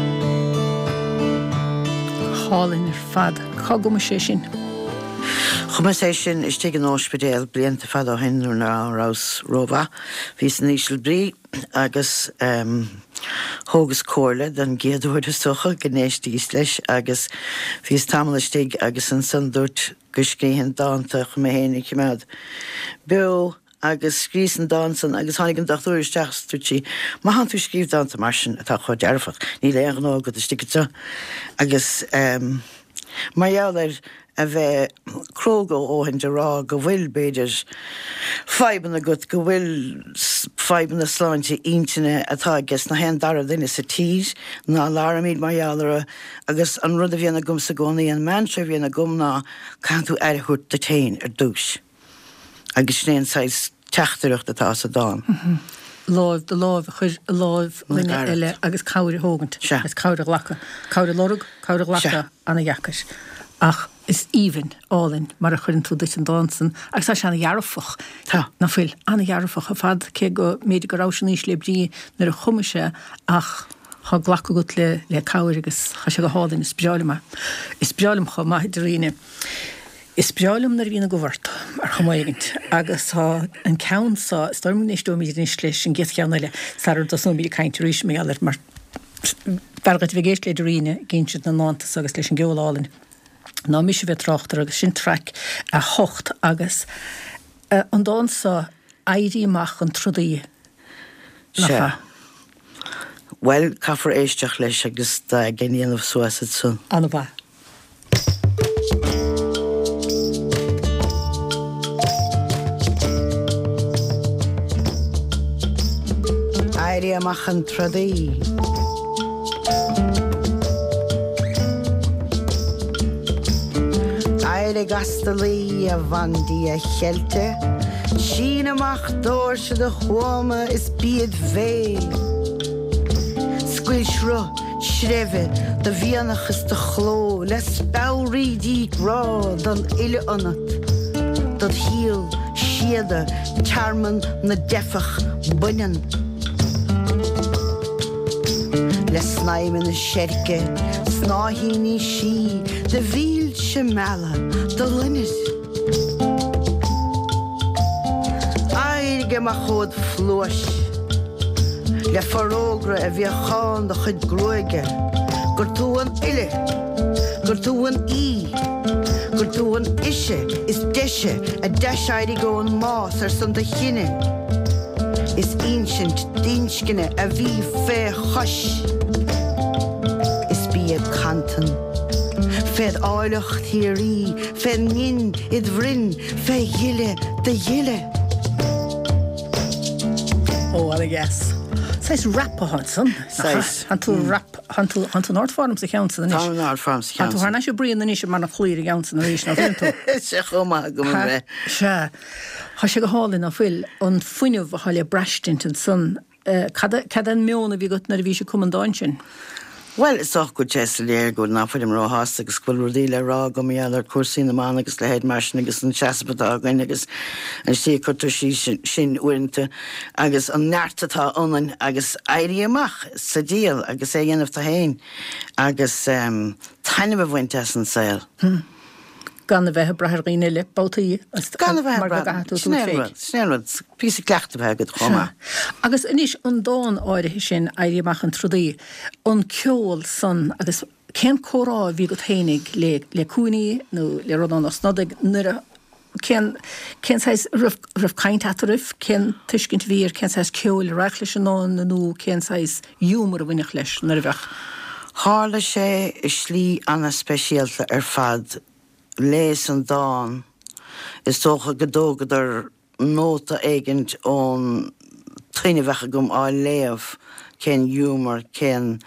Hálinn ar fad, cá go sé sin? Chuma sé sin is te an áspedéal blianta fad á hinú na rás róbha, hí san ísil brí agus um, hógus cóirle den géadúir socha gnééis díos leis agus hís tamlaistigh agus an sandúirt go scríhan dáanta chu mé hénig cimad. Bew agus scrís an dásan agus tháinig an dachtúir isteachstútí, má han tú scríb dáanta mar sin atá chuid dearfach, ní léan á go istigite agus um, marall ar a bheith cróga óhain de rá go bhfuil beidir feiban a gut go bhfuil feiban na sláinte iontaine atá gus na hen dara duine sa tír ná láramíd marallara agus an rud a bhíanana gum sa gcónaí an mantra bhíanana gum ná can tú airthút de tain ar dús. Agus snéan sais teachtareacht atá sa dáin. Láimh de láimh chuir láimh lenne eile agus cáir hógant. Is cáir lacha. Cáir lorug, cáir lacha anna dhechas. Ach is even álinn mar a chuirn tú duit an dásan, agus tá se anna dhearfach. Tá. Na fuil, anna dhearfach a fad cé go méidir go rásin níos le brí nar a chumise ach há ghlacha go le le cáir agus cha se go hálinn is beálam is beálam chu maidiríine. Is beálam nar bhína go bhharta ar chumaigint agus tá an ceansa storm níos dó míidir níos leis an gcéad ceanna le sar dos nó mí caiint ríis mé allir mar bergat bhí géist le doríine ginse na nátas agus leis an geolálinn. Ná mis bheith trochttar agus sin trec a hocht agus uh, an dása éirí amach an trodaí. Se. Well, caafar éisteach leis agus gnéanamh suasad sun. Anna bha. Éirí amach an trodaí. Eile gastalí a bhandí a chelte, sin amach dóir se de chuama is bíad vé. Scuil sro, shreve, de bhíanachas de chló, le spárídí grá don ile anat. Dat híal, siada, charman na defach bunnen. Le snaim in a sherke, snahíní sí, de bhíl se mela, de linnet. Airge ma chod flóis, le farógra a bhí cháin de chud glóige, gur tú an ile, gur tú an í, gur tú an ishe, is deise a deisairí go an más ar san de chinne. Is ancient dínscinne a bhí fé chos. Is bí a cantan. Fed áileach tíirí, fed nin id bhrinn, fed dhile de dhile. Oh, well, I guess. Says rap a Hudson. Says. Han tú rap, han tú han tú Nordfarms a council the Tá Nord Farms Han tú harna should bring the niche man of clear council the nation of into. Se choma go me. Sha. Ha se go hálinn a fuil an fuineh a háile breistint an sun. Cad cad an meona bhí got na bhí se commandantin. Well, it's auch good chess léir go ná fuidim rá hásta agus scoil ruí le rá go mé ar cuasaí na mána agus le héad marsin agus an seaspatá again agus an sí chutar sí sin uinte agus an neartatá onan agus éirí amach sa díal agus é dhéanamh tá hain agus um, tainnim a bhaint as an saoil. Hmm. Gan a bheith brathíine le bátaí. Gan a bheith brathíine. Snéad, pís a cleachta bheith go chuma. Agus inis an dáin áirithe sin éirí amach an trodaí, an ceol san agus cén chórá bhí go thénig le le cúnaí nó le rodán os nodig nuair cén cén sais rih rih caint ataribh, cén tuiscint bhír, cén sais ceol reich leis an ná nó cén sais dúmar a bhainech leis nuair bheith. Hála sé is slí anna speisialta ar fad leis an dáin is tócha godógad ar nóta éigent ón tríine bhecha gom á léamh cén dúmar, cén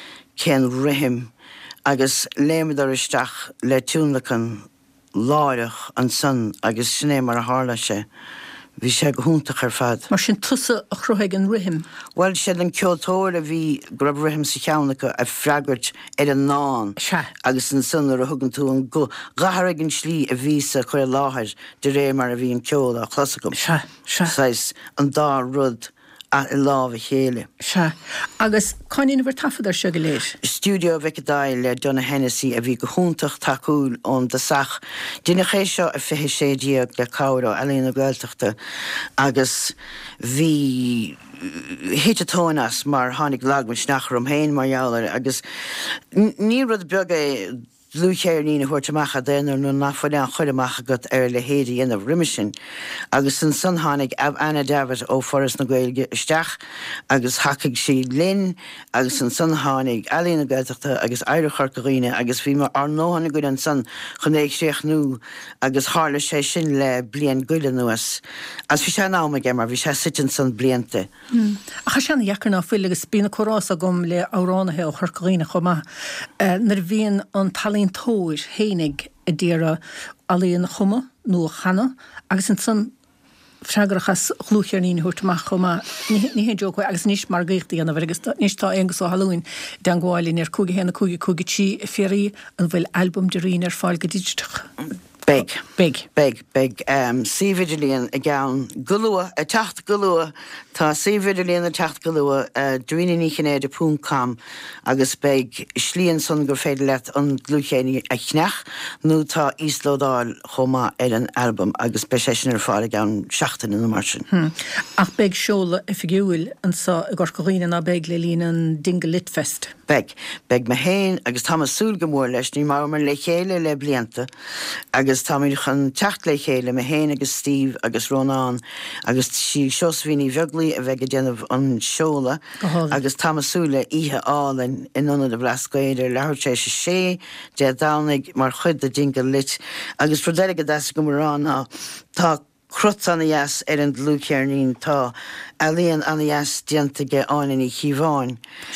cén rihim agus léimidir isteach le túnlachan láireach an san agus sné mar a hála sé. Bhí sé go húntaach ar fad. Mar sin tusa a chruthig an rihim. Well, sé an ceoltóir a bhí grab rihim sa cheannacha a freagairt ar an nán. Se. Agus an sunar a thugann tú an go gaharaigh an slí a bhí sa chuir láthir de ré mar a bhí an ceol a chlasacum. Se, se. Sais an dá rud a i láh chéile. Se. Agus cáin bhar tafadar se go léir. Studio Vicadail le Donna Hennessy a bhí go húntaach taúil ón de sach. Dine ché seo a fihe sé díag le cára a lína gailteachta agus bhí hitatónas mar tháinig lagman snachar am héin mar jalar agus ní rud beag é lúchéir nína chuirteach a déanaar nó nafuil an chuideach agat ar le héadí inmh riimisin agus an san tháinig ab Anna David ó Forras na Gaeilge isteach agus hacaigh sí linn agus an san tháinig alína gailteachta agus éireach charcaghine agus bhí mar ar nóhanna go an san chunéigh séach nó agus hála sé sin le blian goile nuas as bhí sé náma ge mar bhí sé sitin san blianta. A cha seanna dheacar ná fuil agus bína chorás a gom le áránathe ó charcaghine chumá nar bhíon an talín tóir hénig a ddíra alíon chuma nó chana agus an san freagrachas chlúchearnín húirtach chuma ní hé jogo agus níos mar gaochttaí anna bhar agus níos tá agus ó Halloween den gháilín ar cúgi héna cúgi cúgi tí féí an bhfuil album de rion ar fáil go díteach. Big. Big. Big, big. Um, Sívigilíon a gaan gulua, a tacht gulua, tá Sívigilíon a tacht gulua, uh, dríine ní chinnéad a pún cam, agus big slíon son gur féidir leit an glúchéine a chnech, nó tá íslódáil choma ar an album, agus beisisin ar fáil a gaan seachtain in mar sin. Hmm. Ach big seola a figiúil an sa a gorcorína na big le lín an dinge litfest. Big. Big me héin, agus tá súl gomór leis ní mar mar le chéile le blianta, agus tá mí chun techt le chéile me héin agus Steve agus Ronan, agus sí seosvíní bheaglaí a bheith déanamh an seola, agus tá súla ihe álinn in anna de blascaidir lehar sé sé sé, de dánig mar chud a dinge lit, agus prodeige des go marrán ná tá crut an ias ar an glúcearnín tá alíon an ias diantaige áin í chiháin,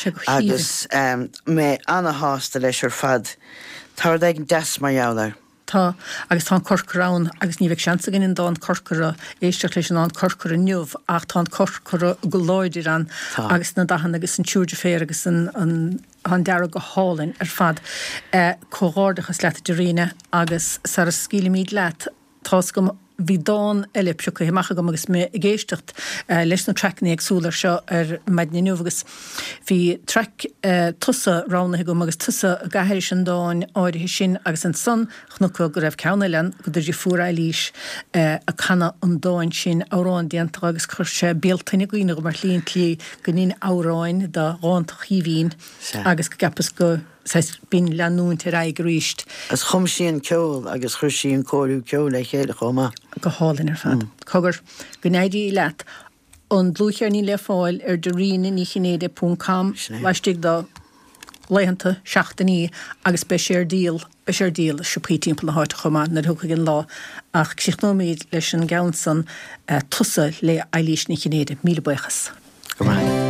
agus um, me anna hásta leis ar fad, tá ag des mar jouler. Tá agus tá corcrán agus ní bheith seansa gin in dá corcara éisteach leis an corcar a nniuh ach tá corcara go láidir an agus na dahan agus an túúide fér agus an an deara go hálinn ar fad cóárdachas leat de riine agus sa a scíla míad leat tá gom hí dáin eile peocha himecha gom agus mé géistecht leis na treicní agsúlar seo ar maidní nuagus. Bhí trec tusa ránathe gom agus tusa gahéir an dáin áirithe sin agus an son chnucha go raibh ceanna lean go dtí fuair líis a chana an dáin sin árán déanta agus chur sé béaltainna gooine go mar líon clí go níon áráin de rántaach híhín agus go gapas go Sais bin leanún te raig ríist. As chum síon ceol agus chur síon cóú ceol le chéile chomá. Go hálinn ar fad. Cogur go néidir í leat an blúchearní le fáil ar de riine ní chinnéide pún cam leistigh do leihananta seachtaí agus be sér díal be sér díal siúpítíimp le háit chomá na thucha gin lá ach siichnóméid leis an gasan tusa le eilís ní chinnéide míle buchas. Go maith.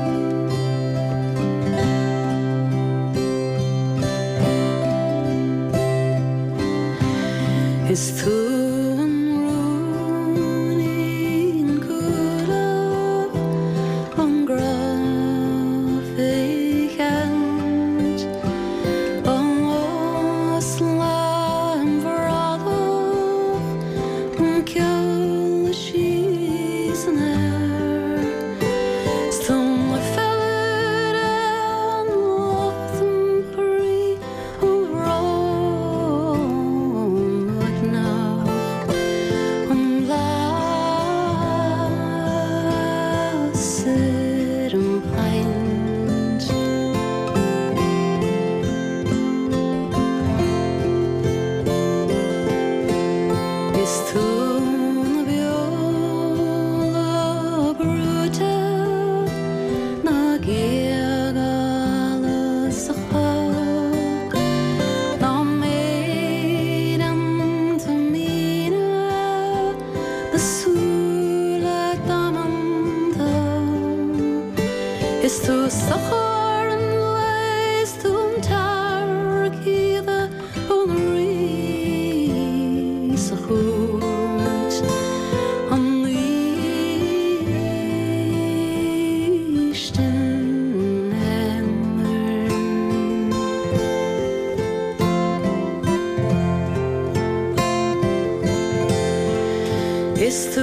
Is tú an rúnaín cúla an grafí cheant an osla an bhradach an ceol síos an air stún le fellir an locht an parí an rá Is tú sachar an leis tún tarcíide an rís a chuút an lístin emmer. Is tú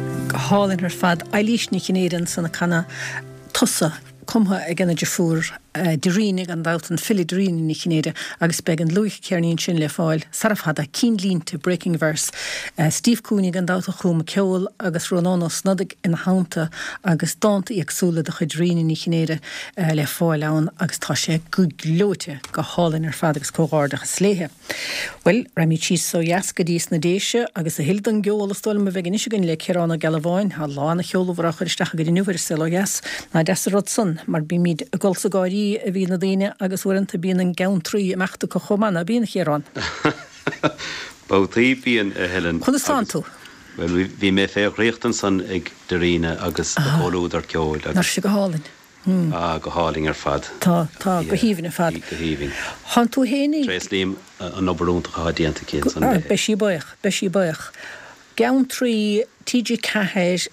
hálinn ar fad eilís ní chinnéan sanna chana tusa cumtha ag gannaidir fuair derínig an dátan fili dríine ní chinéide agus beg an luich cearníonn sin le fáil sarafhada cín línte Breaking Verse Steve Coonig an dáta chuma ceol agus Ronano snodig in hánta agus dáanta agsúla de chudríine ní chinéide le fáil ann agus tá sé go glóte go hálinn ar fad agus cógáirdacha sléthe. Well, raimí tíos so jasca díos na déise agus a hildan geol stolm a vegin isegin le Cerána Galahváin ha lána cheolúhar chuiristeach go nuhar silo jas na des rod sun mar bí míd a golsa gáirí a bhí na daine agus uanta bíon an gan trí meachta go choman a bíon Chearán. Bátaí bíon a Helen. Chun is tú? Well, bhí mé fé réachtan san ag deríine agus choúd ar ceol. Nar si go hálinn. A go háling ar fad. Tá, tá, go híbhinn ar fad. Go híbhinn. Han tú hénig? Tréis líam an oberúntacha a díanta cén san bheith. Besí baich, besí baich. Gan trí T G Cahair,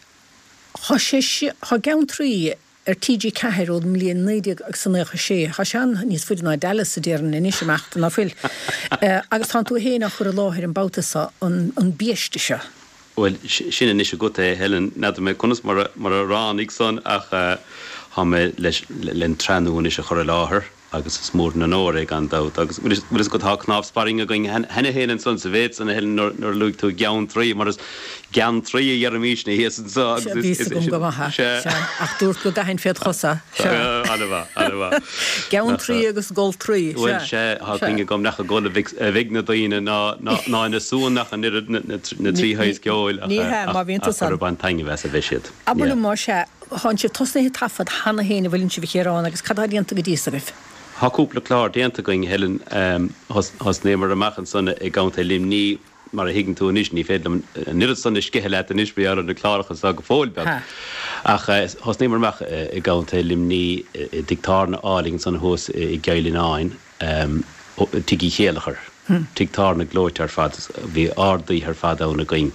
ha gan trí ar T G Cahair ód mlíon néideag ag sannécha sé. Ha sean níos fuidir ná Dallas a déirean in isise meachta na fuil. Agus han tú héna chur a láthir an báutasa an bíiste se. Well, sin in isise go é Helen, nada mé conas mar a rán ag son ach ha me len trenún isise chur a láthair agus is mór na nóir ag an dát. Agus bhfuil is go tá knáb sparing a going henne héanaan son sa bhéit an Helen nor luig tú gean trí, mar is gean trí a dhearmís na héas an sa. Vís a gom go maithe. Ach dúirt go gahin féad chosa. Anna anna Gean trí agus gol trí. Well, sé ha pinge gom nach a gol a vig na daine ná na súnach an na tríhéis geáil a ban tainge bheits a bheisiad. Aber mar sé han sé tosna tafad hanna héna bhfuiln si bhchéarán agus cadíanta go díos agah. Tá cúpla chlár déanta going Helen has némar amachchan sanna ag gánta lim ní mar a higann tú níos ní féadlam nid sanna scithe le an isbrí ar an na chlárachas a go fóil be. Ach has némar amach ag gánta lim ní dictárna áling sanna hús i gailin áin tigi chéalachar. Dictárna glóit ar fad, bhí ardaí ar fad ána going.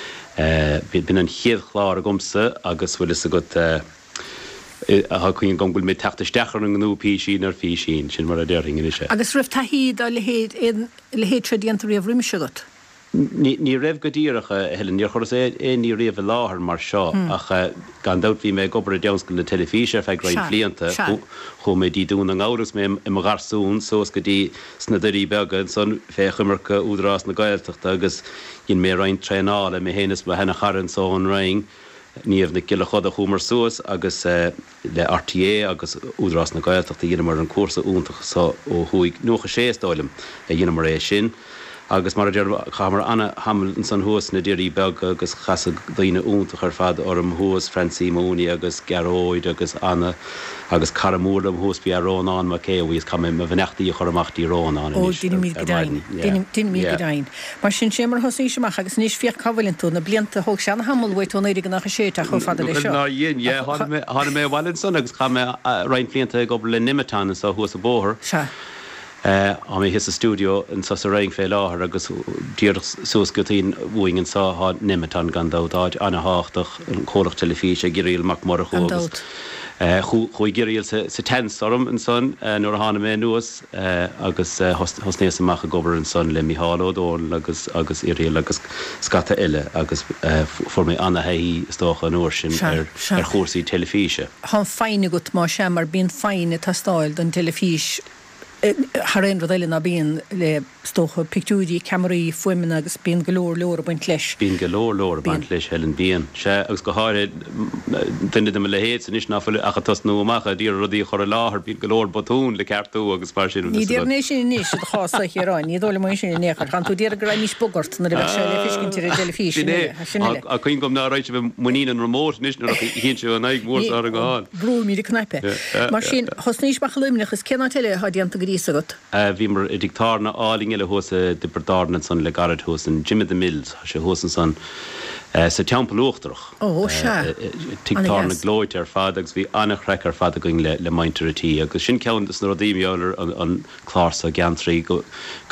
Bin an chéad chlár a gomsa agus bhfuil is a go ha chuin gom bhfuil mé teachta stechar an gnúpí sin ar fí sin sin mar a déirring is sé. Agus rih taíd a le héad le héad tredíanta riamh riimiise got. Ní raibh go díirecha Helen níor churas é ní riamh láthair mar seo ach gan dat bhí mé gobar a deanscail na telefíse feag raibh blianta chu mé dí dún an áras mé i mar garsún sós go dtí sna darí beagad son féchamarcha údrás na gailteachta agus gin mé rain treála mé héananas ba hena charan só an raing níomh na giile chud a chúmar suas agus le R T A agus údrás na gailteachta dhéana mar an cuasa úntaach ó chuig nuacha séastáilm a dhéana mar é sin. Agus mar a chamar anna Hamilton san hús na déirí beg agus chasa daine úntaach ar fad orm hús Francí Móni agus Geróid agus Anna agus Caramúr am hús bí arón an ma cé bhís cam me bhnechtaí choramachtí rón an. Ó duine mí godain. Duine mí godain. Mar sin sé mar hosí semach agus níos fioch cabhailinn tú na blianta thóg sean hamilhhaid tú éidir nach séta chu fada lei seo. Ná dhéon, é, hána mé bhhailinn son agus cha mé rein blianta go le Nimitán sa hús a bóthir. Se. Uh, am his a studio in sa raing fé láthir agus dír sos gotín bhuaing an sa há Nimitán gan dáid anna háach an chólach telefíe giríil mac mar chógus. Chúi giríil sa tens orm an son nuair a hána mé nuas agus hosnéas amach a gobar an son le Mihálód ón agus agus iríil agus scata ile agus for mé anna haí stocha an uair sin ar chósaí telefíe. Tá féine gut má sem mar bíon féine tá stáil don telefís Har ein rodile na bíon le stocha pictúdí, cameraí, fuimin agus bíon golóir leir a baint leis. Bíon golóir leir a baint leis Helen bíon. Se agus go háir duine de le héad san is ná fuil achatas nó amach a dtír rodí chur láthair bíon golóir botún le ceartú agus par sin. Ní dtíar nééis sin níos a chása chéráin, ní dóla mai sin néchar, gan tú dtíar a gra níos bogart na bheith se le fiscinn tíir telefís. A chuin gom ná ráit bh muín an remót níos nar hín se an ag mór ar a gáin. Brú mí knaipe. Mar sin hosníos bachalumnach is ceanna teile ha díanta rísagat. Bhí mar i dictárna áling le hosa de berdarna san le garad hosan Jimmy the Mills se hosan san sa teampelúachtarach. Ó se. Dictárna glóid ar fad agus bhí annach recar fad going le le maintarití agus sin ceann na rodíimiálar an chlása geantraí go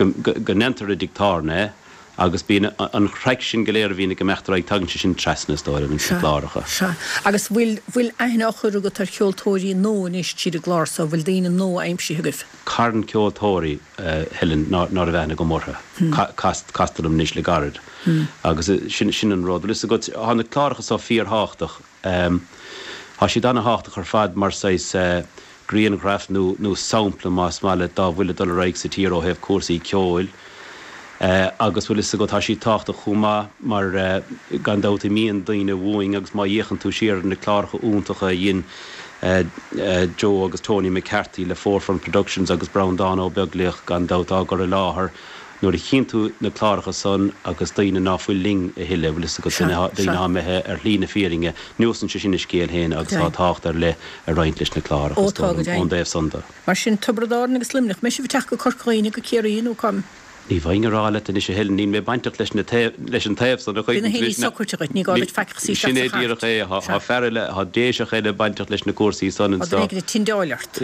go nentar a dictárna agus bí an chreic sin goléir bhína go meachtar ag tagann sin tresnas dóir an chláracha. Se. Agus bhfuil bhfuil aithne chur go tar ceoltóirí nó níos tíad glársa bhfuil daine nó aimsí thugah. Cairn ceoltóirí Helen ná a bheithna go mórtha. Castalm níos le garad. Agus sin sin an rád. Is a go hána chláracha sa fíor háach. Tá si dána háach ar fad mar sais Greencraft nó nó sampla más mála dá bhfuil dul raig sa tír ó hebh cuasaí ceoil. Uh, agus bhfuil is go tá sí tácht a chumá mar uh, gandát míon daoine bhing agus má dhéchan tú siar na chláircha úntacha dhéon uh, uh, Joe agus Tony McCarthy le Forefront Productions agus Brown Dano beaglaoch gandát á gur láthair nuair a chin tú na chláircha son agus daoine náfuil ling a hiile bhfuil is go daoine hamethe ar lína fíringe nuasan sé sinna scéal héin agus tá tácht ar le a roiint leis na chláircha ón déobh sonda. Mar sin tubradáin agus limnach me sé bh teach go corcóine go céiríonú com. Ní bhaingerála in is hel ní mé baintach leis leis an taobh san chuid ní gáid feicsaí sinné díach é ha ferrile ha déiseach éile baintach leis na cuasaí san an sa tindáileart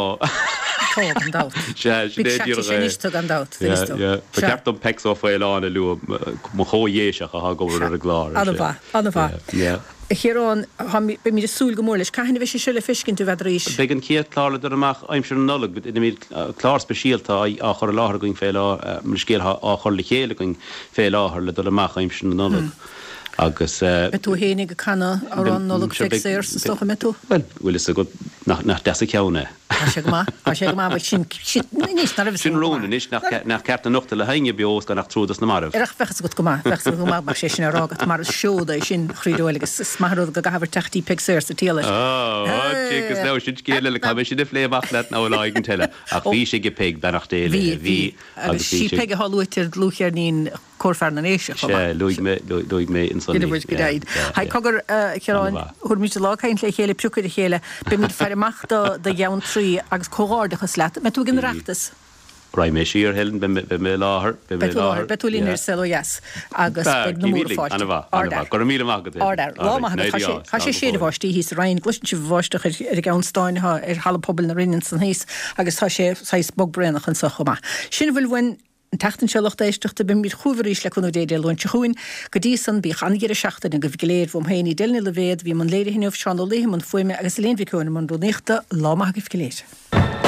ceart an pec ó fáilána lu mo chóhéiseach a ha gohar a glár. Anna bha. Chérán be mí súl go mór leis caiinna bheith sé seile fiscinn tú bheitríéis. Began ciad chlála ar amach aimsir an nullag, but ina míad chlár speisialta a chur láthir going fé lá mar scéal á chur le chéile going fé láthir le ar amach aimsir an nullag. Agus Me tú hénig go canna árán nullag fixéir sa stocha me tú? Well, bhfuil is a go nach de a ceanna. sé go má sé go má sin sin róna is nach ceart a nachta le haine beos gan nach trúdas na marh. Iach fechas go go má fe go má mar sé sin arágat mar seóda sin chríúilegus smarú go gahar techtí pexéir sa tíile. Águs le sin céile le cai sin de fléach le ná láigen teile ach bhí sé go peig benach déile hí agus sí pe a hallúitir lúchear nín cófar na éisi luig mé in san Ha cogur cheráin chuir mí lá caiint le chéile priúcur a chéile be mí ferimach de jean trí agus choárdachas le me tú gin reachtas. Ra mé sír helen be mé láthir betúlínar selojas agus go mí Cha sé séad bhtí hís rein glusin si bhaisteach ar gánstáinethe ar hall pobl na rinnen san híos agus tá sé seis bog brenach an sochama. Sin bhfuil bhain teachtan seocht éisteachta be mí chuúéis le chun déidir leint chuin, go dtí san bí angéir seachtain a go bhléir bhm héine déna le bhéad, bhí man léidir hinmh seán léim an foiime agus léonhicúin man do néchta lámath go bhléir.